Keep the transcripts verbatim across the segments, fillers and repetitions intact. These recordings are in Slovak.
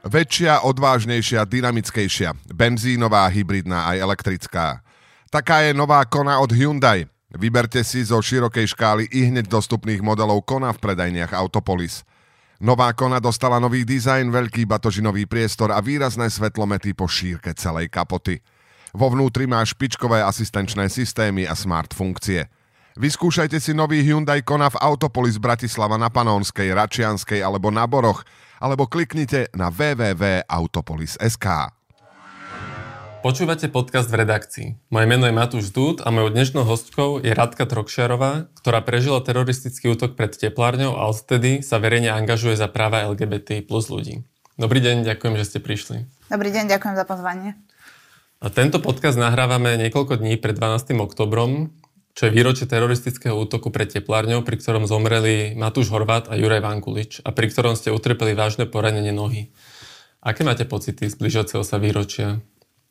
Väčšia, odvážnejšia, dynamickejšia. Benzínová, hybridná aj elektrická. Taká je nová Kona od Hyundai. Vyberte si zo širokej škály i hneď dostupných modelov Kona v predajniach Autopolis. Nová Kona dostala nový dizajn, veľký batožinový priestor a výrazné svetlomety po šírke celej kapoty. Vo vnútri má špičkové asistenčné systémy a smart funkcie. Vyskúšajte si nový Hyundai Kona v Autopolis Bratislava na Panónskej, Račianskej alebo na Boroch, alebo kliknite na w w w bodka autopolis bodka es ká. Počúvate podcast v redakcii. Moje meno je Matúš Dúd a mojou dnešnou hostkou je Radka Trokšiarová, ktorá prežila teroristický útok pred teplárňou a odtedy sa verejne angažuje za práva el gé bé té plus ľudí. Dobrý deň, ďakujem, že ste prišli. Dobrý deň, ďakujem za pozvanie. A tento podcast nahrávame niekoľko dní pred dvanástym októbrom, čo je výročie teroristického útoku pred teplárňou, pri ktorom zomreli Matúš Horváth a Juraj Vankulič a pri ktorom ste utrpeli vážne poranenie nohy. Aké máte pocity z blížiaceho sa výročia?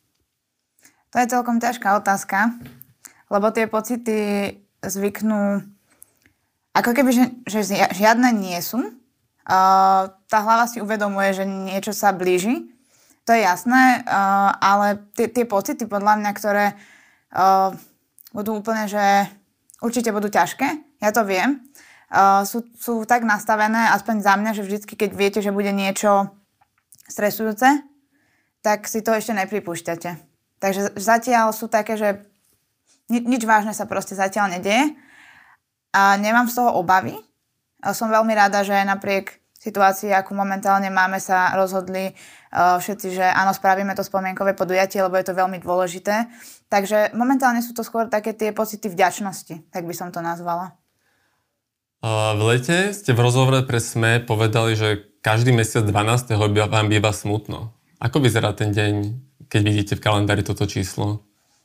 To je celkom ťažká otázka, lebo tie pocity zvyknú, ako keby, že, že žiadne nie sú. Uh, tá hlava si uvedomuje, že niečo sa blíži, to je jasné, uh, ale tie, tie pocity podľa mňa, ktoré uh, budú úplne, že určite budú ťažké, ja to viem, uh, sú, sú tak nastavené, aspoň za mňa, že vždycky, keď viete, že bude niečo stresujúce, tak si to ešte nepripúšťate. Takže zatiaľ sú také, že ni- nič vážne sa proste zatiaľ nedieje a nemám z toho obavy. A som veľmi rada, že napriek situácii, akú momentálne máme, sa rozhodli uh, všetci, že áno, spravíme to spomienkové podujatie, lebo je to veľmi dôležité. Takže momentálne sú to skôr také tie pocity vďačnosti, tak by som to nazvala. A v lete ste v rozhovore pre es em e povedali, že každý mesiac dvanásteho vám býva smutno. Ako vyzerá ten deň, keď vidíte v kalendári toto číslo?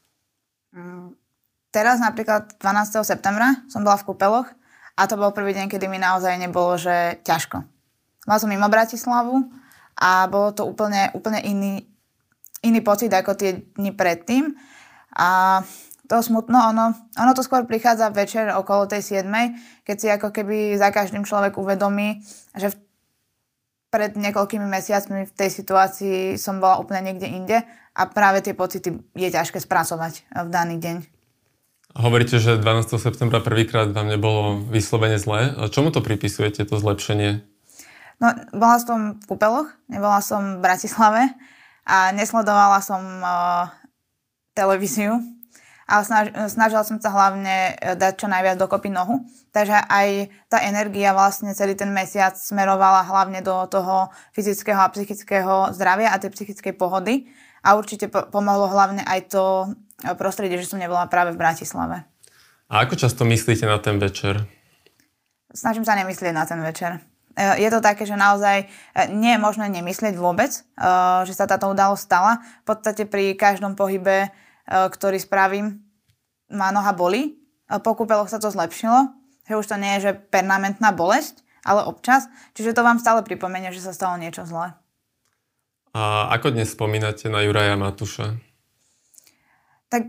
Teraz napríklad dvanásteho septembra som bola v Kúpeloch a to bol prvý deň, kedy mi naozaj nebolo, že ťažko. Mala som mimo Bratislavu a bolo to úplne, úplne iný, iný pocit ako tie dni predtým. A to smutno, ono, ono to skôr prichádza večer okolo tej siedmej, keď si ako keby za každým človek uvedomí, že v pred niekoľkými mesiacmi v tej situácii som bola úplne niekde inde a práve tie pocity je ťažké spracovať v daný deň. A hovoríte, že dvanásteho septembra prvýkrát vám nebolo vyslovene zlé. A čomu to pripisujete, to zlepšenie? No, bola som v Kúpeloch, nebola som v Bratislave a nesledovala som uh, televíziu, ale snaž, snažila som sa hlavne dať čo najviac dokopy nohu. Takže aj tá energia vlastne celý ten mesiac smerovala hlavne do toho fyzického a psychického zdravia a tej psychickej pohody. A určite po- pomohlo hlavne aj to prostredie, že som nebola práve v Bratislave. A ako často myslíte na ten večer? Snažím sa nemyslieť na ten večer. Je to také, že naozaj nie je možné nemyslieť vôbec, že sa táto udalosť stala. V podstate pri každom pohybe, ktorý spravím, má noha bolí. Po Kúpeloch sa to zlepšilo, že už to nie je že permanentná bolesť, ale občas. Čiže to vám stále pripomenie, že sa stalo niečo zlé. A ako dnes spomínate na Juraja Matúša? Tak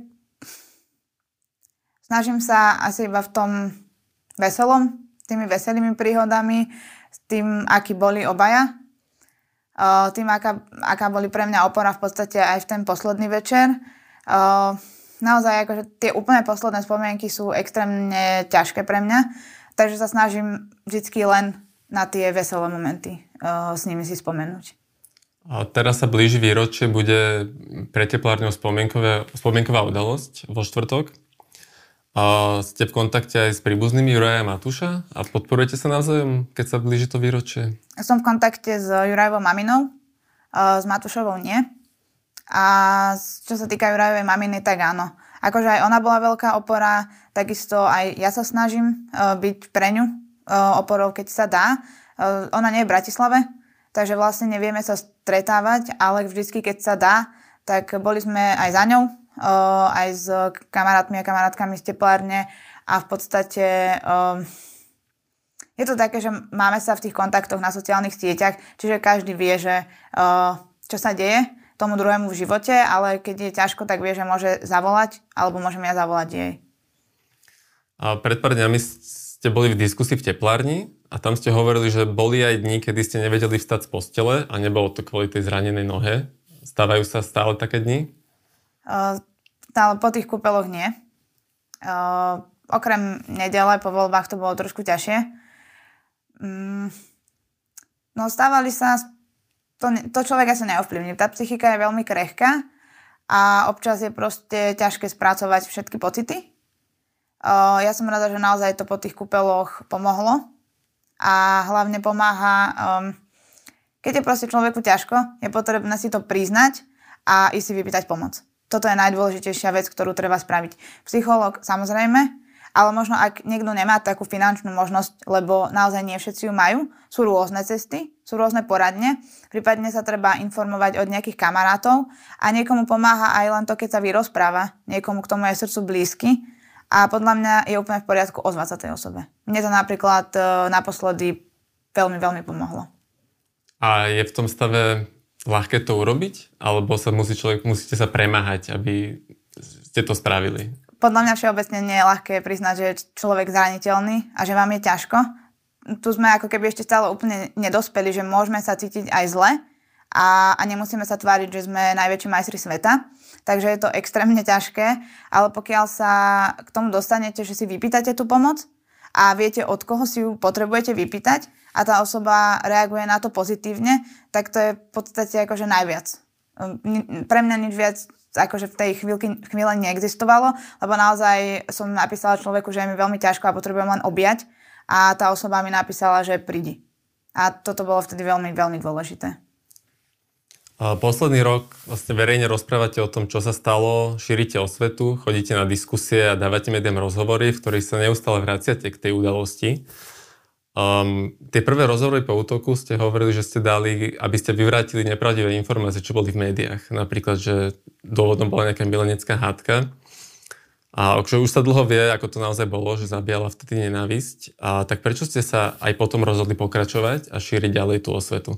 snažím sa asi iba v tom veselom, tými veselými príhodami, s tým, akí boli obaja. Tým, aká, aká boli pre mňa opora v podstate aj v ten posledný večer. Uh, naozaj akože tie úplne posledné spomienky sú extrémne ťažké pre mňa, takže sa snažím vždycky len na tie veselé momenty uh, s nimi si spomenúť. A teraz sa blíži výročie, bude pre teplárňou spomienková udalosť vo štvrtok. A ste v kontakte aj s príbuznými Juraja a Matúša a podporujete sa navzájom, keď sa blíži to výročie? Som v kontakte s Jurajovou maminou, uh, s Matúšovou nie. A čo sa týka Jurajovej maminy, tak áno. Akože aj ona bola veľká opora, takisto aj ja sa snažím uh, byť pre ňu uh, oporou, keď sa dá. Uh, ona nie je v Bratislave, takže vlastne nevieme sa stretávať, ale vždycky, keď sa dá, tak boli sme aj za ňou, uh, aj s kamarátmi a kamarátkami z teplárne a v podstate uh, je to také, že máme sa v tých kontaktoch na sociálnych sieťach, čiže každý vie, že uh, čo sa deje tomu druhému v živote, ale keď je ťažko, tak vie, že môže zavolať, alebo môžem ja zavolať jej. A pred pár dňami ste ste boli v diskusii v teplárni a tam ste hovorili, že boli aj dni, kedy ste nevedeli vstať z postele a nebolo to kvôli tej zranenej nohe. Stávajú sa stále také dni? Uh, stále po tých kúpeloch nie. Uh, okrem nedele, po voľbách to bolo trošku ťažšie. Um, no stávali sa, to, to človek asi neovplyvní. Tá psychika je veľmi krehká a občas je proste ťažké spracovať všetky pocity. Uh, ja som rada, že naozaj to po tých kúpeloch pomohlo a hlavne pomáha, um, keď je proste človeku ťažko, je potrebné si to priznať a ísť si vypýtať pomoc. Toto je najdôležitejšia vec, ktorú treba spraviť. Psychológ samozrejme, ale možno ak niekto nemá takú finančnú možnosť, lebo naozaj nie všetci ju majú, sú rôzne cesty, sú rôzne poradne, prípadne sa treba informovať od nejakých kamarátov a niekomu pomáha aj len to, keď sa vyrozpráva, niekomu k tomu je srdcu blízky. A podľa mňa je úplne v poriadku ozvať sa tej osobe. Mne to napríklad e, naposledy veľmi, veľmi pomohlo. A je v tom stave ľahké to urobiť? Alebo sa musí človek, musíte sa premáhať, aby ste to spravili? Podľa mňa všeobecne nie je ľahké priznať, že je človek zraniteľný a že vám je ťažko. Tu sme ako keby ešte stále úplne nedospeli, že môžeme sa cítiť aj zle a, a nemusíme sa tváriť, že sme najväčší majstri sveta. Takže je to extrémne ťažké, ale pokiaľ sa k tomu dostanete, že si vypýtate tú pomoc a viete, od koho si ju potrebujete vypýtať a tá osoba reaguje na to pozitívne, tak to je v podstate akože najviac. Pre mňa nič viac akože v tej chvíľky, chvíle neexistovalo, lebo naozaj som napísala človeku, že je mi veľmi ťažko a potrebujem len objať a tá osoba mi napísala, že prídi. A toto bolo vtedy veľmi, veľmi dôležité. Posledný rok vlastne verejne rozprávate o tom, čo sa stalo, šírite osvetu, chodíte na diskusie a dávate médiám rozhovory, v ktorých sa neustále vraciate k tej udalosti. Um, tie prvé rozhovory po útoku ste hovorili, že ste dali, aby ste vyvrátili nepravdivé informácie, čo boli v médiách. Napríklad, že dôvodom bola nejaká milenecká hádka. A už sa dlho vie, ako to naozaj bolo, že zabíjala vtedy nenávisť. A tak prečo ste sa aj potom rozhodli pokračovať a šíriť ďalej tú osvetu?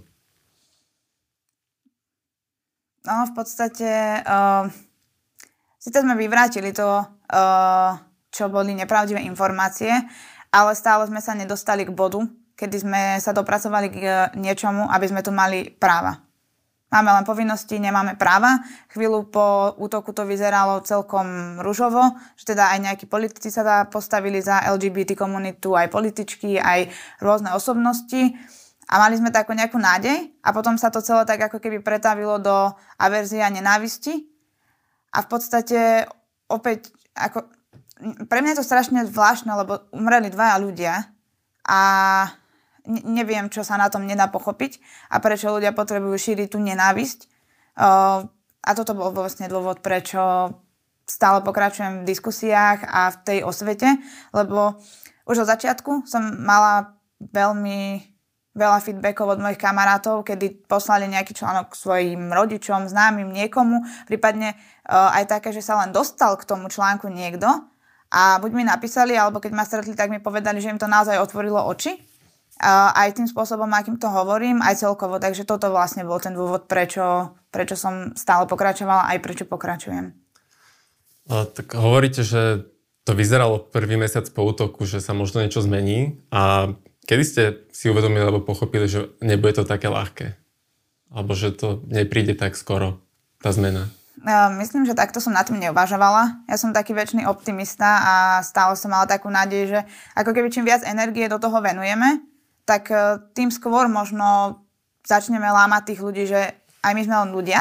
No, v podstate uh, síce sme vyvrátili to, uh, čo boli nepravdivé informácie, ale stále sme sa nedostali k bodu, kedy sme sa dopracovali k niečomu, aby sme tu mali práva. Máme len povinnosti, nemáme práva. Chvíľu po útoku to vyzeralo celkom ružovo, že teda aj nejakí politici sa postavili za el gé bé té komunitu, aj političky, aj rôzne osobnosti. A mali sme takú nejakú nádej a potom sa to celé tak ako keby pretavilo do averzie a nenávisti. A v podstate opäť, ako, pre mňa je to strašne zvláštne, lebo umreli dvaja ľudia a ne- neviem, čo sa na tom nedá pochopiť a prečo ľudia potrebujú šíriť tú nenávisť. Uh, a toto bol vlastne dôvod, prečo stále pokračujem v diskusiách a v tej osvete, lebo už od začiatku som mala veľmi veľa feedbackov od mojich kamarátov, kedy poslali nejaký článok svojim rodičom, známym, niekomu, prípadne uh, aj také, že sa len dostal k tomu článku niekto a buď mi napísali, alebo keď ma stretli, tak mi povedali, že im to naozaj otvorilo oči. Uh, aj tým spôsobom, akým to hovorím, aj celkovo. Takže toto vlastne bol ten dôvod, prečo, prečo som stále pokračovala, aj prečo pokračujem. A, tak hovoríte, že to vyzeralo prvý mesiac po útoku, že sa možno niečo zmení a kedy ste si uvedomili alebo pochopili, že nebude to také ľahké? Alebo že to nepríde tak skoro, tá zmena? Ja myslím, že takto som na tým neuvažovala. Ja som taký väčší optimista a stále som mala takú nádej, že ako keby čím viac energie do toho venujeme, tak tým skôr možno začneme lámať tých ľudí, že aj my sme len ľudia.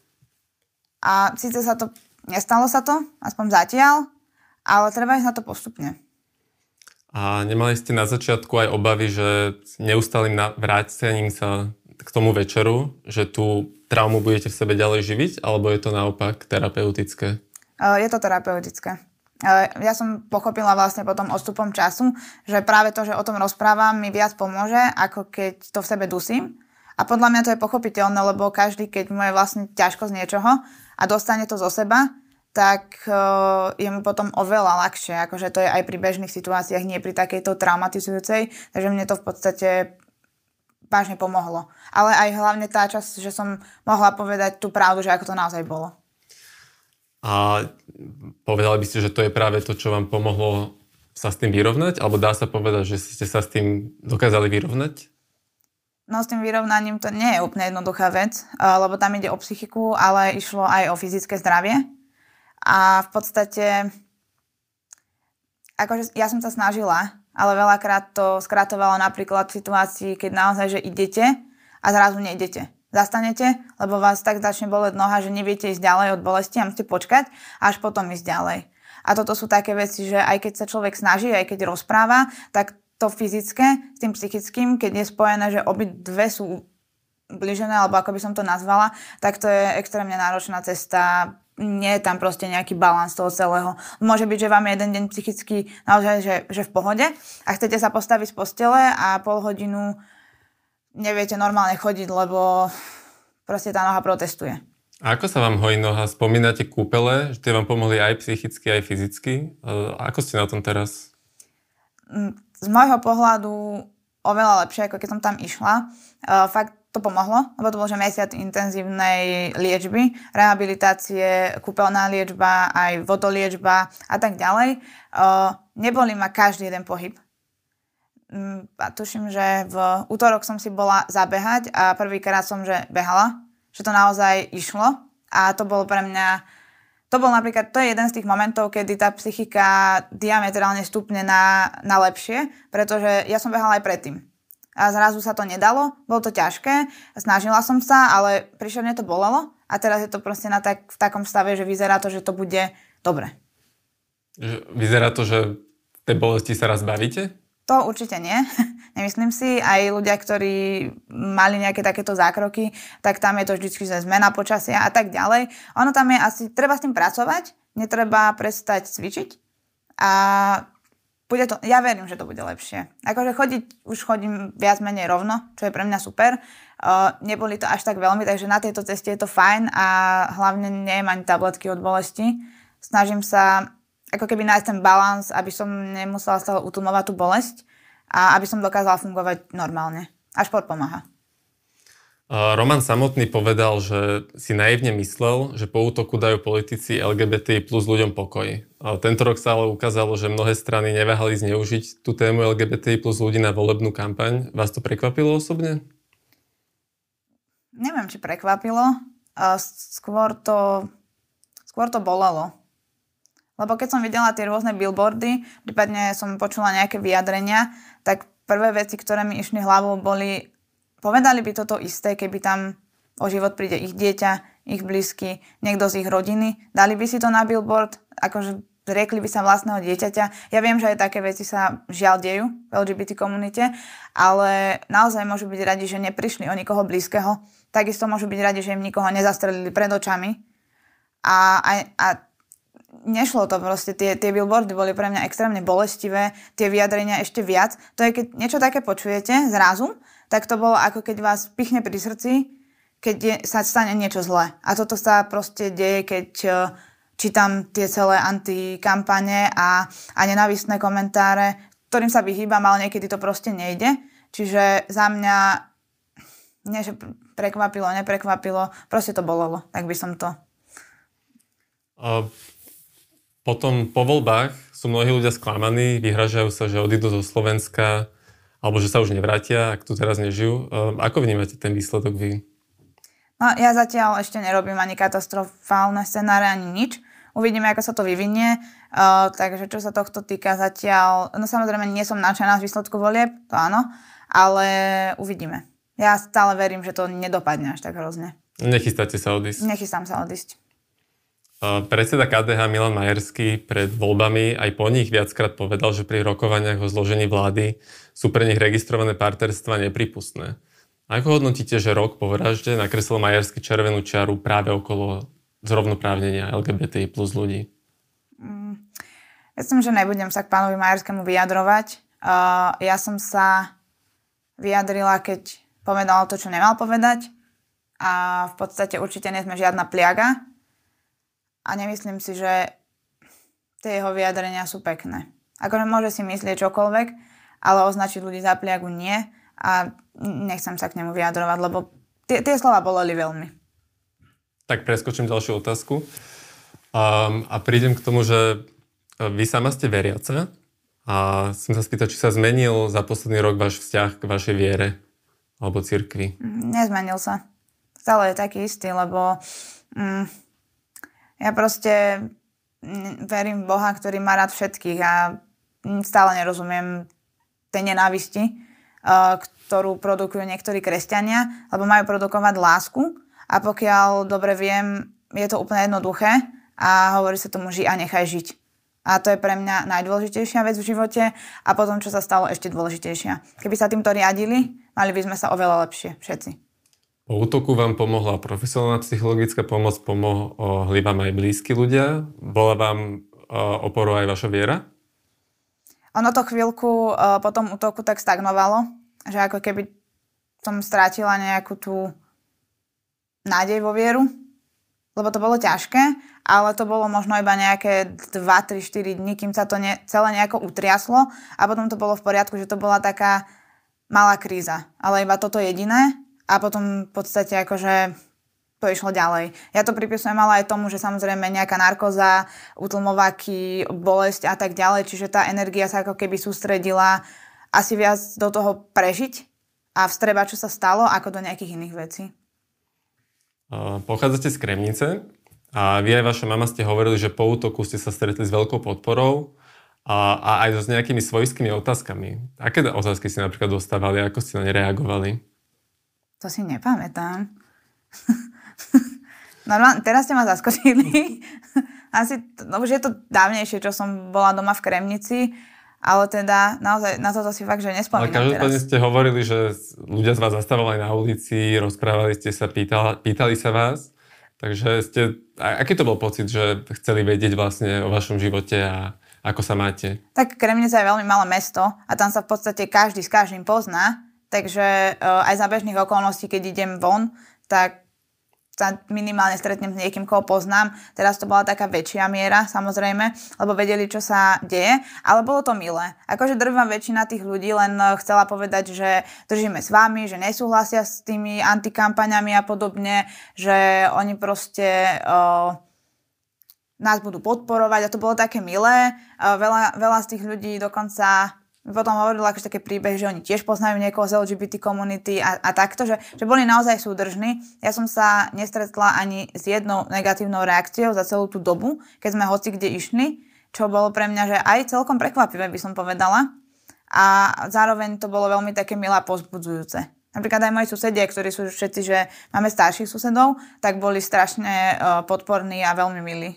A síce sa to, nestalo sa to, aspoň zatiaľ, ale treba ísť na to postupne. A nemali ste na začiatku aj obavy, že neustálým vrátením sa k tomu večeru, že tú traumu budete v sebe ďalej živiť, alebo je to naopak terapeutické? Je to terapeutické. Ja som pochopila vlastne potom odstupom času, že práve to, že o tom rozprávam, mi viac pomôže, ako keď to v sebe dusím. A podľa mňa to je pochopiteľné, lebo každý, keď mu je vlastne ťažko z niečoho a dostane to zo seba, tak uh, je mu potom oveľa ľahšie. Akože to je aj pri bežných situáciách, nie pri takejto traumatizujúcej. Takže mne to v podstate vážne pomohlo. Ale aj hlavne tá časť, že som mohla povedať tú pravdu, že ako to naozaj bolo. A povedali by ste, že to je práve to, čo vám pomohlo sa s tým vyrovnať? Alebo dá sa povedať, že ste sa s tým dokázali vyrovnať? No s tým vyrovnaním to nie je úplne jednoduchá vec, lebo tam ide o psychiku, ale išlo aj o fyzické zdravie. A v podstate, akože ja som sa snažila, ale veľakrát to skratovalo napríklad v situácii, keď naozaj, že idete a zrazu nejdete. Zastanete, lebo vás tak začne boleť noha, že neviete ísť ďalej od bolesti a musíte počkať, až potom ísť ďalej. A toto sú také veci, že aj keď sa človek snaží, aj keď rozpráva, tak to fyzické s tým psychickým, keď je spojené, že obidve sú blížené, alebo ako by som to nazvala, tak to je extrémne náročná cesta. Nie je tam proste nejaký balans toho celého. Môže byť, že vám je jeden deň psychicky naozaj, že, že v pohode a chcete sa postaviť z postele a pol hodinu neviete normálne chodiť, lebo proste tá noha protestuje. A ako sa vám hojí noha? Spomínate kúpele, že tie vám pomohli aj psychicky, aj fyzicky? A ako ste na tom teraz? Z môjho pohľadu oveľa lepšie, ako keď som tam išla. Uh, fakt to pomohlo, lebo to bol že mesiac intenzívnej liečby, rehabilitácie, kúpeľná liečba, aj vodoliečba a tak ďalej. Uh, neboli ma každý jeden pohyb. Um, a tuším, že v útorok som si bola zabehať a prvýkrát som že behala, že to naozaj išlo a to bolo pre mňa. To bol napríklad, to je jeden z tých momentov, kedy tá psychika diametrálne stupne na, na lepšie, pretože ja som behala aj predtým. A zrazu sa to nedalo, bolo to ťažké, snažila som sa, ale príšerne to bolelo a teraz je to proste na tak, v takom stave, že vyzerá to, že to bude dobre. Vyzerá to, že v tej bolesti sa raz bavíte? To určite nie. Nemyslím si. Aj ľudia, ktorí mali nejaké takéto zákroky, tak tam je to vždy zmena počasia a tak ďalej. Ono tam je asi, treba s tým pracovať, netreba prestať cvičiť a bude to, ja verím, že to bude lepšie. Akože chodiť, už chodím viac menej rovno, čo je pre mňa super. Uh, neboli to až tak veľmi, takže na tejto ceste je to fajn a hlavne nejem ani tabletky od bolesti. Snažím sa ako keby nájsť ten balans, aby som nemusela z toho utlmovať tú bolesť a aby som dokázala fungovať normálne. A šport pomáha. Roman samotný povedal, že si naivne myslel, že po útoku dajú politici el gé bé té plus ľuďom pokoj. Tento rok sa ale ukázalo, že mnohé strany neváhali zneužiť tú tému el gé bé té plus ľudí na volebnú kampaň. Vás to prekvapilo osobne? Neviem, či prekvapilo. Skôr to, skôr to bolelo. Lebo keď som videla tie rôzne billboardy, prípadne som počula nejaké vyjadrenia, tak prvé veci, ktoré mi išli hlavou, boli, povedali by toto isté, keby tam o život príde ich dieťa, ich blízky, niekto z ich rodiny, dali by si to na billboard, akože zriekli by sa vlastného dieťaťa. Ja viem, že aj také veci sa žiaľ dejú v el gé bé té komunite, ale naozaj môžu byť radi, že neprišli o nikoho blízkeho. Takisto môžu byť radi, že im nikoho nezastrelili pred očami. A, a, a nešlo to proste, tie, tie billboardy boli pre mňa extrémne bolestivé, tie vyjadrenia ešte viac. To je, keď niečo také počujete zrazu, tak to bolo ako keď vás pichne pri srdci, keď je, sa stane niečo zlé. A toto sa proste deje, keď uh, čítam tie celé antikampane a, a nenávistné komentáre, ktorým sa vyhýbam, ale niekedy to proste nejde. Čiže za mňa nie, že prekvapilo, neprekvapilo, proste to bolelo, tak by som to... Uh... Potom po voľbách sú mnohí ľudia sklamaní, vyhražajú sa, že odídu zo Slovenska, alebo že sa už nevrátia, ak tu teraz nežijú. Ako vnímate ten výsledok vy? No, ja zatiaľ ešte nerobím ani katastrofálne scenáre, ani nič. Uvidíme, ako sa to vyvinie. Uh, takže čo sa tohto týka zatiaľ... No samozrejme, nie som nadšená z výsledku volieb, to áno, ale uvidíme. Ja stále verím, že to nedopadne až tak hrozne. Nechystáte sa odísť? Nechystám sa odísť. Predseda ká dé há Milan Majerský pred voľbami aj po nich viackrát povedal, že pri rokovaniach o zložení vlády sú pre nich registrované partnerstvá neprípustné. Ako hodnotíte, že rok po vražde nakreslil Majerský červenú čiaru práve okolo zrovnoprávnenia el gé bé té plus ľudí? Mm, myslím, že nebudem sa k pánovi Majerskému vyjadrovať. Uh, ja som sa vyjadrila, keď povedal to, čo nemal povedať. A v podstate určite nie sme žiadna pliaga. A nemyslím si, že tie jeho vyjadrenia sú pekné. Akože môže si myslieť čokoľvek, ale označiť ľudí za pliagu nie a nechcem sa k nemu vyjadrovať, lebo tie, tie slova boleli veľmi. Tak preskočím ďalšiu otázku. Um, a prídem k tomu, že vy sama ste veriaca. A chcem sa spýtať, či sa zmenil za posledný rok váš vzťah k vašej viere alebo cirkvi? Nezmenil sa. Stále je taký istý, lebo mm, ja proste verím v Boha, ktorý má rád všetkých a stále nerozumiem tej nenávisti, ktorú produkujú niektorí kresťania, lebo majú produkovať lásku a pokiaľ dobre viem, je to úplne jednoduché a hovorí sa tomu ži a nechaj žiť. A to je pre mňa najdôležitejšia vec v živote a potom, čo sa stalo, ešte dôležitejšia. Keby sa týmto riadili, mali by sme sa oveľa lepšie, všetci. Po útoku vám pomohla profesionálna psychologická pomoc, pomohli vám aj blízki ľudia? Bola vám oporou aj vaša viera? Ono to chvíľku po tom útoku tak stagnovalo, že ako keby som strátila nejakú tú nádej vo vieru, lebo to bolo ťažké, ale to bolo možno iba nejaké dva, tri, štyri dní, kým sa to ne, celé nejako utriaslo a potom to bolo v poriadku, že to bola taká malá kríza, ale iba toto jediné a potom v podstate akože to išlo ďalej. Ja to pripisujem ale aj tomu, že samozrejme nejaká narkoza, utlmováky, bolesť a tak ďalej, čiže tá energia sa ako keby sústredila asi viac do toho prežiť a vstrebať, čo sa stalo, ako do nejakých iných vecí. Pochádzate z Kremnice a vy aj vaša mama ste hovorili, že po útoku ste sa stretli s veľkou podporou a, a aj s nejakými svojskými otázkami. Aké otázky ste napríklad dostávali, ako ste na ne reagovali? To si nepamätám. Normálne, teraz ste ma zaskočili. Asi, no už je to dávnejšie, čo som bola doma v Kremnici, ale teda naozaj na toto si fakt, že nespomínam teraz. Ale každopádne ste hovorili, že ľudia z vás zastávali na ulici, rozprávali ste sa, pýtali, pýtali sa vás. Takže ste, aký to bol pocit, že chceli vedieť vlastne o vašom živote a ako sa máte? Tak Kremnica je veľmi malé mesto a tam sa v podstate každý s každým pozná. Takže aj za bežných okolností, keď idem von, tak sa minimálne stretnem s niekým, koho poznám. Teraz to bola taká väčšia miera, samozrejme, lebo vedeli, čo sa deje, ale bolo to milé. Akože drvá väčšina tých ľudí len chcela povedať, že držíme s vami, že nesúhlasia s tými antikampaňami a podobne, že oni proste uh, nás budú podporovať a to bolo také milé. Uh, veľa, veľa z tých ľudí dokonca potom hovorila akože také príbehy, že oni tiež poznajú niekoho z el gé bé té komunity a, a takto, že, že boli naozaj súdržní. Ja som sa nestretla ani s jednou negatívnou reakciou za celú tú dobu, keď sme hoci kde išli, čo bolo pre mňa, že aj celkom prekvapivé, by som povedala. A zároveň to bolo veľmi také milé a povzbudzujúce. Napríklad aj moji susedia, ktorí sú všetci, že máme starších susedov, tak boli strašne uh, podporní a veľmi milí.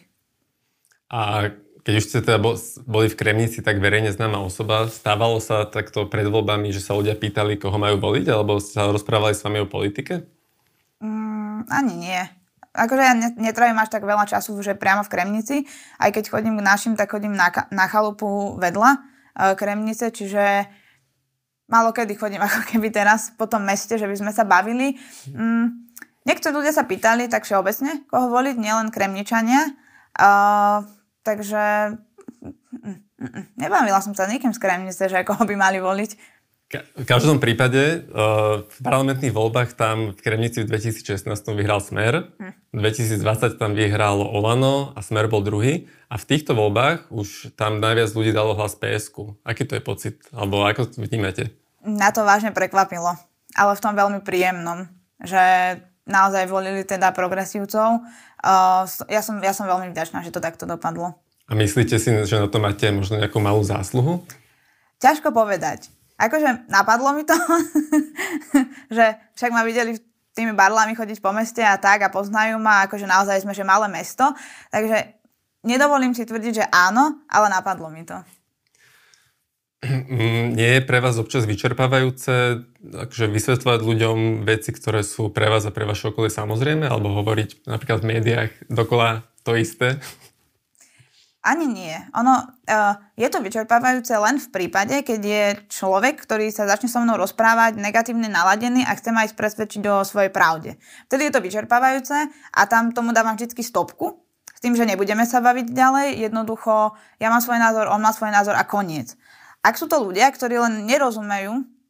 A keď už ste teda boli v Kremnici, tak verejne známa osoba, stávalo sa takto pred voľbami, že sa ľudia pýtali, koho majú voliť, alebo sa rozprávali s vami o politike? Mm, ani nie. Akože ja netravím až tak veľa času, že priamo v Kremnici. Aj keď chodím k našim, tak chodím na, na chalupu vedľa uh, Kremnice, čiže málo kedy chodím ako keby teraz po tom meste, že by sme sa bavili. Mm, niektorí ľudia sa pýtali tak všeobecne, koho voliť, nielen Kremničania. Uh, Takže nebavila som sa nikým z Kremnice, že koho by mali voliť. V každom prípade v parlamentných voľbách tam v Kremnici v dvetisícšestnásť vyhral Smer, v dvetisícdvadsať tam vyhralo Olano a Smer bol druhý a v týchto voľbách už tam najviac ľudí dalo hlas pé esku. Aký to je pocit? Alebo ako to vnímate? Na to vážne prekvapilo, ale v tom veľmi príjemnom, že naozaj volili teda progresívcov. Uh, ja, som, ja som veľmi vďačná, že to takto dopadlo. A myslíte si, že na to máte možno nejakú malú zásluhu? Ťažko povedať. Akože napadlo mi to, že však ma videli tými barlami chodiť po meste a tak a poznajú ma, akože naozaj sme že malé mesto. Takže nedovolím si tvrdiť, že áno, ale napadlo mi to. Nie je pre vás občas vyčerpávajúce akože vysvetľovať ľuďom veci, ktoré sú pre vás a pre vaše okolie samozrejme, alebo hovoriť napríklad v médiách dokola to isté? Ani nie. Ono, uh, je to vyčerpávajúce len v prípade, keď je človek, ktorý sa začne so mnou rozprávať negatívne naladený a chce ma ísť presvedčiť o svojej pravde. Vtedy je to vyčerpávajúce a tam tomu dávam vždycky stopku s tým, že nebudeme sa baviť ďalej. Jednoducho, ja mám svoj názor, on má svoj názor a koniec. Ak sú to ľudia, ktorí len nerozumejú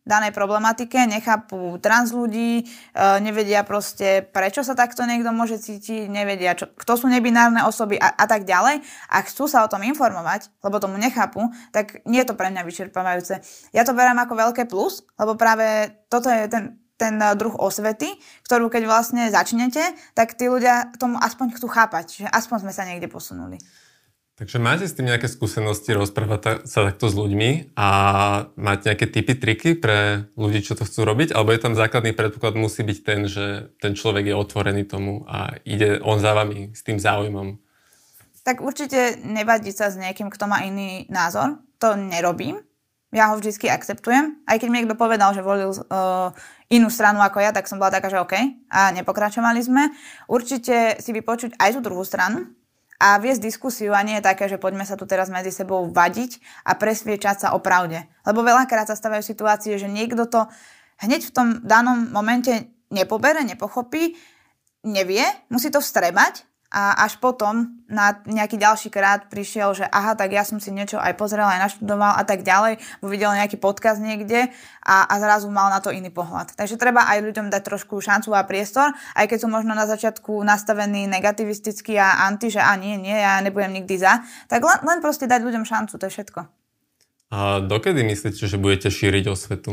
danej problematike, nechápu trans ľudí, nevedia proste, prečo sa takto niekto môže cítiť, nevedia, čo, kto sú nebinárne osoby a, a tak ďalej. A chcú sa o tom informovať, lebo tomu nechápu, tak nie je to pre mňa vyčerpávajúce. Ja to berám ako veľké plus, lebo práve toto je ten, ten druh osvety, ktorú keď vlastne začnete, tak tí ľudia tomu aspoň chcú chápať, že aspoň sme sa niekde posunuli. Takže máte s tým nejaké skúsenosti rozprávať sa takto s ľuďmi a máte nejaké tipy, triky pre ľudí, čo to chcú robiť? Alebo je tam základný predpoklad, musí byť ten, že ten človek je otvorený tomu a ide on za vami s tým záujmom? Tak určite nevadiť sa s niekým, kto má iný názor. To nerobím. Ja ho vždycky akceptujem. Aj keď mi niekto povedal, že volil uh, inú stranu ako ja, tak som bola taká, že OK. A nepokračovali sme. Určite si vypočuť aj tú druhú stranu a viesť diskusiu a nie je také, že poďme sa tu teraz medzi sebou vadiť a presviečať sa o pravde. Lebo veľakrát sa stávajú situácie, že niekto to hneď v tom danom momente nepobere, nepochopí, nevie, musí to vstrebať a až potom na nejaký ďalší krát prišiel, že aha, tak ja som si niečo aj pozrel, aj naštudoval a tak ďalej, bo videl nejaký podcast niekde a, a zrazu mal na to iný pohľad. Takže treba aj ľuďom dať trošku šancu a priestor, aj keď sú možno na začiatku nastavení negativisticky a anti, že a nie, nie, ja nebudem nikdy za, tak len, len proste dať ľuďom šancu, to je všetko. A dokedy myslíte, že budete šíriť osvetu?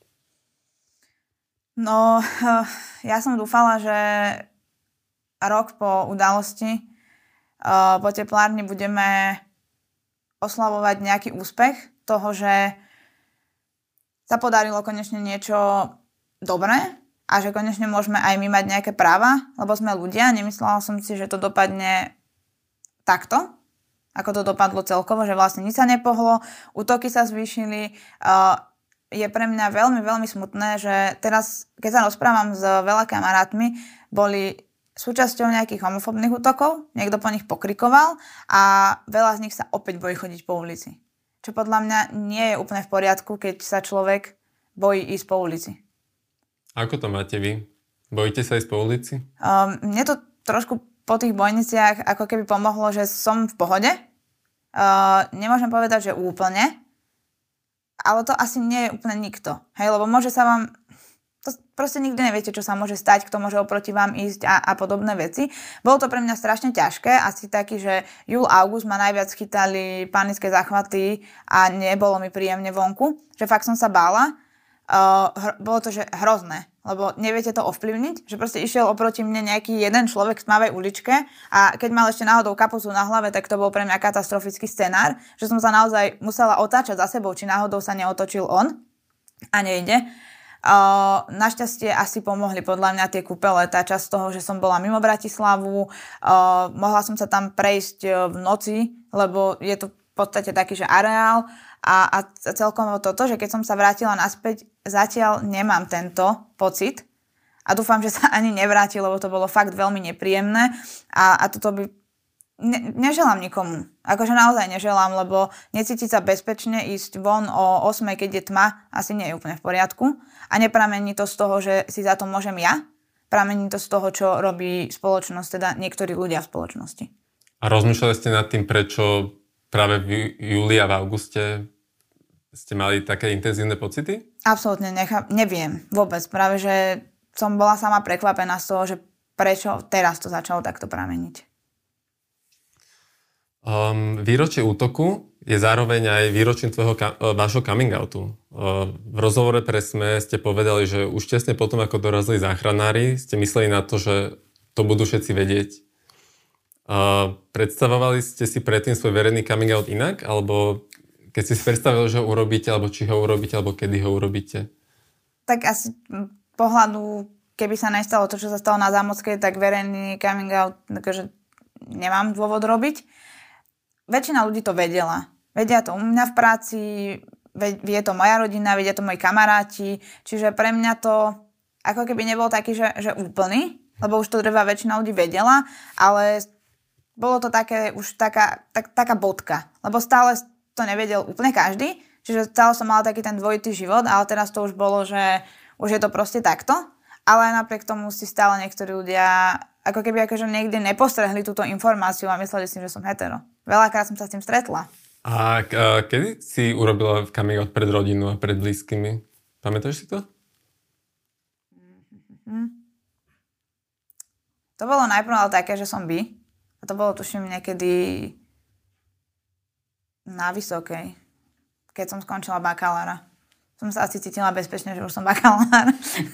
No, ja som dúfala, že rok po udalosti uh, po teplárni budeme oslavovať nejaký úspech toho, že sa podarilo konečne niečo dobré a že konečne môžeme aj my mať nejaké práva, lebo sme ľudia. Nemyslela som si, že to dopadne takto, ako to dopadlo celkovo, že vlastne nič sa nepohlo, útoky sa zvýšili. Uh, je pre mňa veľmi, veľmi smutné, že teraz, keď sa rozprávam s veľa kamarátmi, boli súčasťou nejakých homofóbnych útokov, niekto po nich pokrikoval a veľa z nich sa opäť bojí chodiť po ulici. Čo podľa mňa nie je úplne v poriadku, keď sa človek bojí ísť po ulici. Ako to máte vy? Bojíte sa ísť po ulici? Um, mne to trošku po tých bojniciach ako keby pomohlo, že som v pohode. Uh, nemôžem povedať, že úplne, ale to asi nie je úplne nikto. Hej, lebo môže sa vám... To proste nikdy neviete, čo sa môže stať, kto môže oproti vám ísť a, a podobné veci. Bolo to pre mňa strašne ťažké, asi taký, že júl, august ma najviac chytali panické záchvaty a nebolo mi príjemne vonku, že fakt som sa bála. Uh, hr- bolo to, že hrozné, lebo neviete to ovplyvniť, že proste išiel oproti mne nejaký jeden človek v tmavej uličke a keď mal ešte náhodou kapucu na hlave, tak to bol pre mňa katastrofický scenár, že som sa naozaj musela otáčať za sebou, či náhodou sa neotočil on a nejde. Uh, našťastie asi pomohli podľa mňa tie kúpele, tá časť toho, že som bola mimo Bratislavu, uh, mohla som sa tam prejsť v noci, lebo je to v podstate taký, že areál a, a celkom toto, že keď som sa vrátila naspäť, zatiaľ nemám tento pocit a dúfam, že sa ani nevráti, lebo to bolo fakt veľmi nepríjemné a, a toto by Ne, neželám nikomu. Akože naozaj neželám, lebo necítiť sa bezpečne, ísť von o ôsmej, keď je tma, asi nie je úplne v poriadku. A nepramení to z toho, že si za to môžem ja. Pramení to z toho, čo robí spoločnosť, teda niektorí ľudia v spoločnosti. A rozmýšľali ste nad tým, prečo práve v júli a v auguste ste mali také intenzívne pocity? Absolútne nechá... neviem vôbec. Práve, že som bola sama prekvapená z toho, že prečo teraz to začalo takto prameniť. Um, výročie útoku je zároveň aj výročím tvojho, vášho coming outu. Uh, v rozhovore pre SME ste povedali, že už tesne potom, ako dorazili záchranári, ste mysleli na to, že to budú všetci vedieť. Uh, predstavovali ste si predtým svoj verejný coming out inak? Alebo keď si si predstavili, že ho urobíte, alebo či ho urobíte, alebo kedy ho urobíte? Tak asi pohľadu, keby sa nestalo to, čo sa stalo na Zámockej, tak verejný coming out takže nemám dôvod robiť. Väčšina ľudí to vedela. Vedia to u mňa v práci, vie to moja rodina, vedia to moji kamaráti, čiže pre mňa to ako keby nebol taký, že, že úplný, lebo už to drvá väčšina ľudí vedela, ale bolo to také už taká, tak, taká bodka, lebo stále to nevedel úplne každý, čiže stále som mala taký ten dvojitý život, ale teraz to už bolo, že už je to proste takto, ale napriek tomu si stále niektorí ľudia ako keby akože niekde nepostrehli túto informáciu a mysleli si, že som hetero. Veľakrát som sa s tým stretla. A k- kedy si urobila coming out pred rodinou a pred blízkymi? Pamätáš si to? Mm-hmm. To bolo najprv ale také, že som bi. A to bolo tuším niekedy na vysokej, keď som skončila bakalára. Som sa asi cítila bezpečne, že už som bakalár.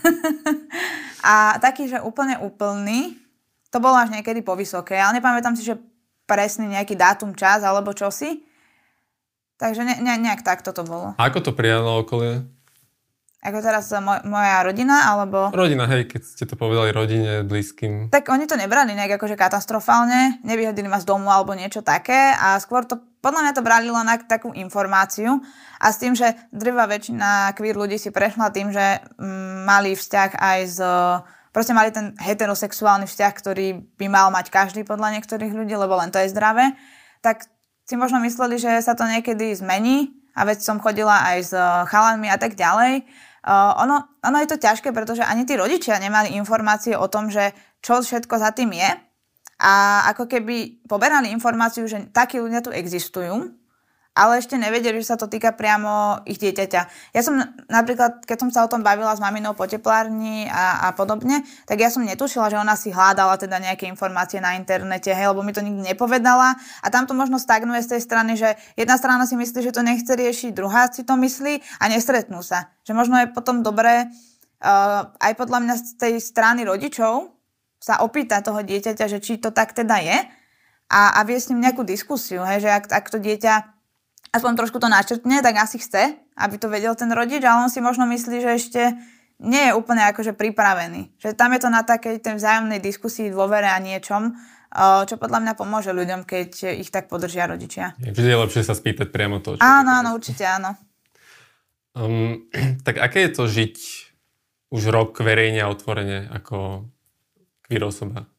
A taký, že úplne úplný, to bolo až niekedy po vysokej, ale nepamätám si, že presný nejaký dátum, čas alebo čosi. Takže ne, ne, nejak takto to bolo. A ako to prijalo okolie? Ako teraz moj, moja rodina, alebo... Rodina, hej, keď ste to povedali rodine, blízkym. Tak oni to nebrali nejak akože katastrofálne, nevyhodili ma z domu alebo niečo také a skôr to, podľa mňa to brali len na takú informáciu a s tým, že drvá väčšina queer ľudí si prešla tým, že mm, mali vzťah aj z... Proste mali ten heterosexuálny vzťah, ktorý by mal mať každý podľa niektorých ľudí, lebo len to je zdravé, tak si možno mysleli, že sa to niekedy zmení a veď som chodila aj s chalanmi a tak ďalej. Uh, ono, ono je to ťažké, pretože ani tí rodičia nemali informácie o tom, že čo všetko za tým je a ako keby poberali informáciu, že takí ľudia tu existujú, ale ešte nevedeli, že sa to týka priamo ich dieťaťa. Ja som napríklad, keď som sa o tom bavila s maminou po teplárni a, a podobne, tak ja som netušila, že ona si hľadala teda nejaké informácie na internete, hej, lebo mi to nikdy nepovedala a tam to možno stagnuje z tej strany, že jedna strana si myslí, že to nechce riešiť, druhá si to myslí a nestretnú sa. Že možno je potom dobré uh, aj podľa mňa z tej strany rodičov sa opýtať toho dieťaťa, že či to tak teda je a, a viesť s ním nejakú diskusiu, hej, že ak, ak to dieťa aspoň trošku to načrtne, tak asi chce, aby to vedel ten rodič, ale on si možno myslí, že ešte nie je úplne akože pripravený. Že tam je to na takej tej vzájomnej diskusii, dôvere a niečom, čo podľa mňa pomôže ľuďom, keď ich tak podržia rodičia. Vždy je lepšie sa spýtať priamo to. Áno, áno, určite áno. Um, tak aké je to žiť už rok verejne a otvorene ako queer osoba?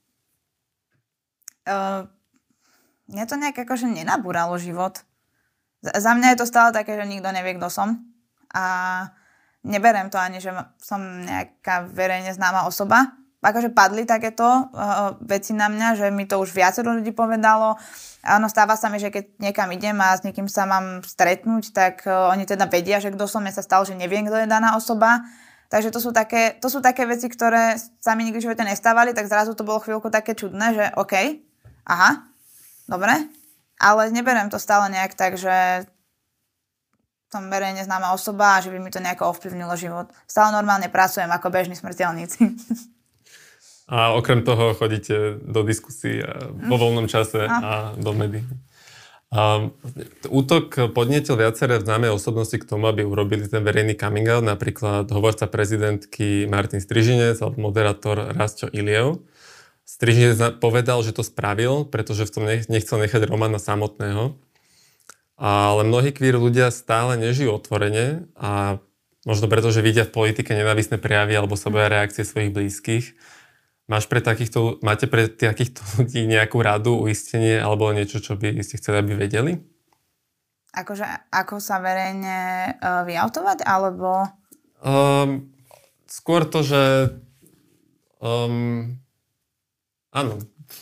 Uh, mňa to nejak akože nenabúralo život. Za mňa je to stále také, že nikto nevie, kto som. A neberiem to ani, že som nejaká verejne známa osoba. Akože padli takéto uh, veci na mňa, že mi to už viacero ľudí povedalo. Áno, stáva sa mi, že keď niekam idem a s niekým sa mám stretnúť, tak uh, oni teda vedia, že kto som. Mne sa stalo, že neviem, kto je daná osoba. Takže to sú také, to sú také veci, ktoré sa mi nikdy v živote nestávali, tak zrazu to bolo chvíľku také čudné, že OK, aha, dobre. Ale neberiem to stále nejak tak, že som verejne známa osoba a že by mi to nejako ovplyvnilo život. Stále normálne pracujem ako bežní smrteľníci. A okrem toho chodíte do diskusí vo voľnom čase a do médií. A útok podnietil viaceré známe osobnosti k tomu, aby urobili ten verejný coming out, napríklad hovorca prezidentky Martin Strižinec alebo moderátor Rastio Iliev. Strižinec povedal, že to spravil, pretože v tom nechcel nechať Romana samotného. Ale mnohí queer ľudia stále nežijú otvorene a možno preto, že vidia v politike nenávistné prejavy alebo sa boja reakcie svojich blízkych. Máš pre takýchto, máte pre takýchto ľudí nejakú radu, uistenie alebo niečo, čo by ste chceli, aby vedeli? Akože, ako sa verejne uh, vyautovať, alebo... Um, skôr to, že... Um, áno.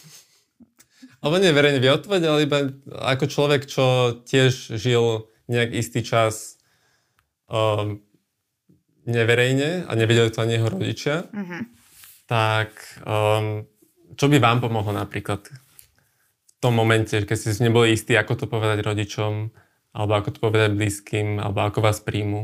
Alebo nie verejne vyautovať, ale iba ako človek, čo tiež žil nejak istý čas um, neverejne a nevedeli to ani jeho rodičia. Mm-hmm. Tak um, čo by vám pomohlo napríklad v tom momente, keď ste si neboli istí, ako to povedať rodičom, alebo ako to povedať blízkym, alebo ako vás príjmu?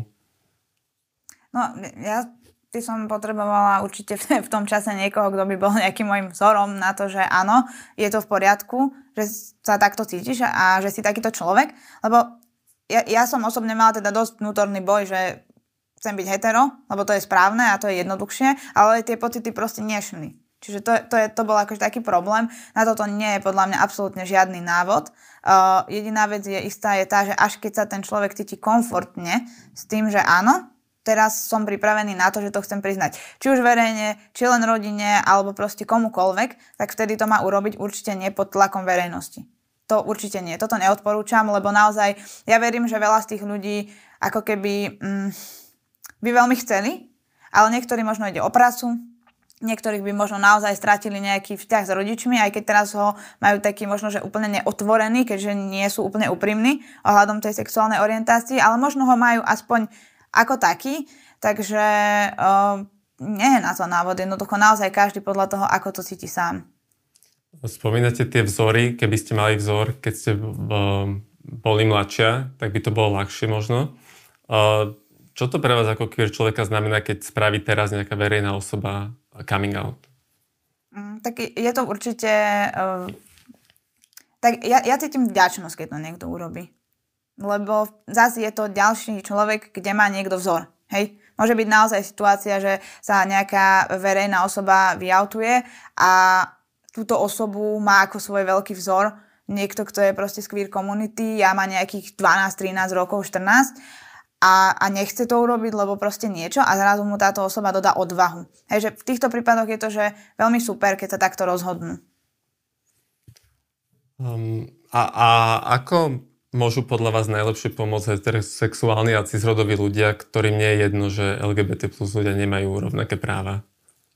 No, ja by som potrebovala určite v, v tom čase niekoho, kto by bol nejakým môjim vzorom na to, že áno, je to v poriadku, že sa takto cítiš a že si takýto človek. Lebo ja, ja som osobne mala teda dosť vnútorný boj, že chcem byť hetero, lebo to je správne a to je jednoduchšie, ale tie pocity proste nešli. Čiže to, to, je, to bol akože taký problém. Na toto nie je podľa mňa absolútne žiadny návod. Uh, jediná vec je istá, je tá, že až keď sa ten človek cíti komfortne s tým, že áno, teraz som pripravený na to, že to chcem priznať. Či už verejne, či len rodine, alebo proste komukoľvek, tak vtedy to má urobiť určite nie pod tlakom verejnosti. To určite nie. Toto neodporúčam, lebo naozaj ja verím, že veľa z tých ľudí ako keby mm, by veľmi chceli, ale niektorí možno ide o prácu, niektorých by možno naozaj strátili nejaký vzťah s rodičmi, aj keď teraz ho majú taký možno, že úplne neotvorený, keďže nie sú úplne úprimní ohľadom tej sexuálnej orientácii, ale možno ho majú aspoň ako taký. Takže uh, nie je na to návod. Jednoducho naozaj každý podľa toho, ako to cíti sám. Spomínate tie vzory, keby ste mali vzor, keď ste uh, boli mladšia, tak by to bolo ľahšie možno. Uh, čo to pre vás ako queer človeka znamená, keď spraví teraz nejaká verejná osoba coming out? Mm, tak je to určite... Uh, tak ja, ja cítim vďačnosť, keď to niekto urobí. Lebo zase je to ďalší človek, kde má niekto vzor. Hej? Môže byť naozaj situácia, že sa nejaká verejná osoba vyautuje a túto osobu má ako svoj veľký vzor niekto, kto je proste z queer community, ja má nejakých dvanásť, trinásť rokov, štrnásť a, a nechce to urobiť, lebo proste niečo a zrazu mu táto osoba dodá odvahu. Hej, že v týchto prípadoch je to, že veľmi super, keď sa takto rozhodnú. Um, a, a ako môžu podľa vás najlepšie pomôcť heterosexuálni a cisrodoví ľudia, ktorým nie je jedno, že el gé bé té plus ľudia nemajú rovnaké práva?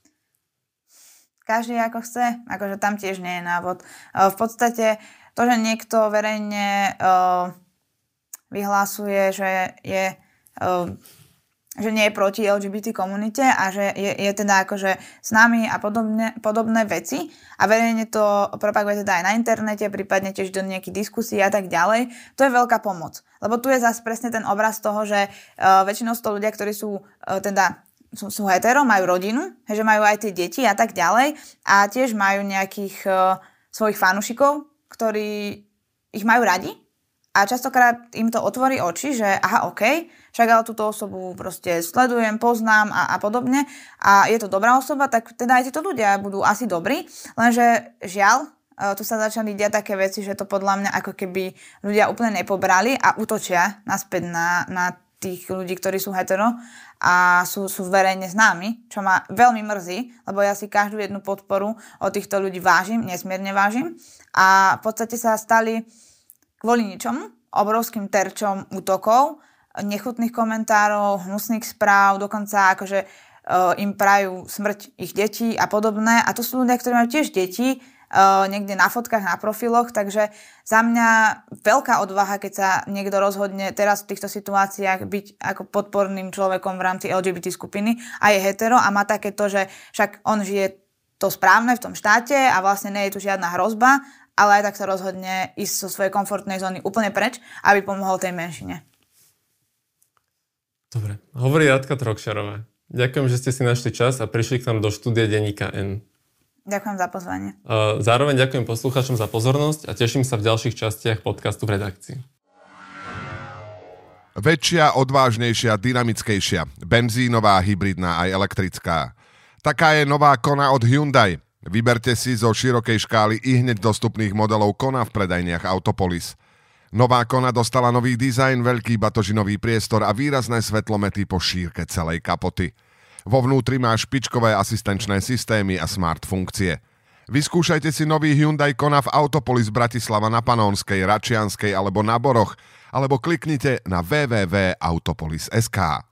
Každý ako chce, akože tam tiež nie je návod. V podstate to, že niekto verejne uh, vyhlásuje, že je, uh, že nie je proti el gé bé té komunite a že je, je teda akože s nami a podobne, podobné veci a verejne to propaguje teda aj na internete, prípadne tiež do nejakých diskusí a tak ďalej, to je veľká pomoc. Lebo tu je zase presne ten obraz toho, že uh, väčšinou sú to ľudia, ktorí sú uh, teda Sú, sú hetero, majú rodinu, že majú aj tie deti a tak ďalej a tiež majú nejakých uh, svojich fanúšikov, ktorí ich majú radi a častokrát im to otvorí oči, že aha, okej, okay, však ale túto osobu proste sledujem, poznám a, a podobne a je to dobrá osoba, tak teda aj títo ľudia budú asi dobrí, lenže žiaľ, uh, tu sa začali diať také veci, že to podľa mňa ako keby ľudia úplne nepobrali a útočia naspäť na, na tých ľudí, ktorí sú hetero a sú, sú verejne známi, čo ma veľmi mrzí, lebo ja si každú jednu podporu od týchto ľudí vážim, nesmierne vážim a v podstate sa stali kvôli ničomu obrovským terčom útokov, nechutných komentárov, hnusných správ, dokonca akože uh, im prajú smrť ich detí a podobné a to sú ľudia, ktorí majú tiež deti, Uh, niekde na fotkách, na profiloch, takže za mňa veľká odvaha, keď sa niekto rozhodne teraz v týchto situáciách byť ako podporným človekom v rámci el gé bé té skupiny a je hetero a má takéto, že však on žije to správne v tom štáte a vlastne nie je tu žiadna hrozba, ale aj tak sa rozhodne ísť zo svojej komfortnej zóny úplne preč, aby pomohol tej menšine. Dobre, hovorí Radka Trokšarová. Ďakujem, že ste si našli čas a prišli k nám do štúdia denníka N. Ďakujem za pozvanie. Zároveň ďakujem poslucháčom za pozornosť a teším sa v ďalších častiach podcastu v redakcii. Väčšia, odvážnejšia, dynamickejšia, benzínová, hybridná aj elektrická. Taká je nová Kona od Hyundai. Vyberte si zo širokej škály i hneď dostupných modelov Kona v predajniach Autopolis. Nová Kona dostala nový dizajn, veľký batožinový priestor a výrazné svetlomety po šírke celej kapoty. Vo vnútri má špičkové asistenčné systémy a smart funkcie. Vyskúšajte si nový Hyundai Kona v Autopolis Bratislava na Panónskej, Račianskej alebo na Boroch, alebo kliknite na w w w bodka autopolis bodka es ká.